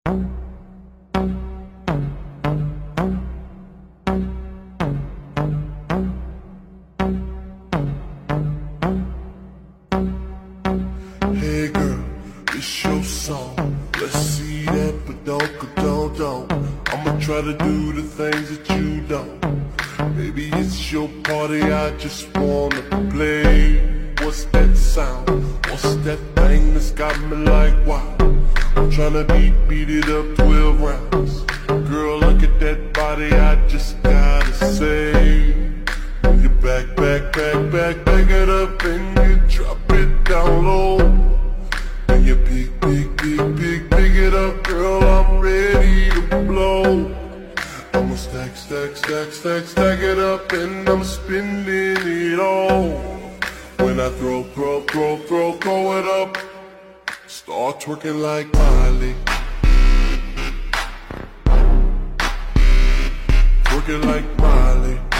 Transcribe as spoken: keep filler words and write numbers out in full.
Hey girl, it's your song. Let's see that ba-dunk-a-dunk-dunk. I'ma try to do the things that you don't. Maybe it's your party, I just wanna play. What's that sound? What's that thing that's got me like wow? I'm tryna beat, beat it up twelve rounds. Girl, look at that body, I just gotta say. When you back, back, back, back, back it up and you drop it down low. When you pick, pick, pick, pick, pick it up, girl, I'm ready to blow. I'ma stack, stack, stack, stack, stack it up and I'm spending it all. When I throw, throw, throw, throw, throw it up, start twerking like Miley. Twerking like Miley.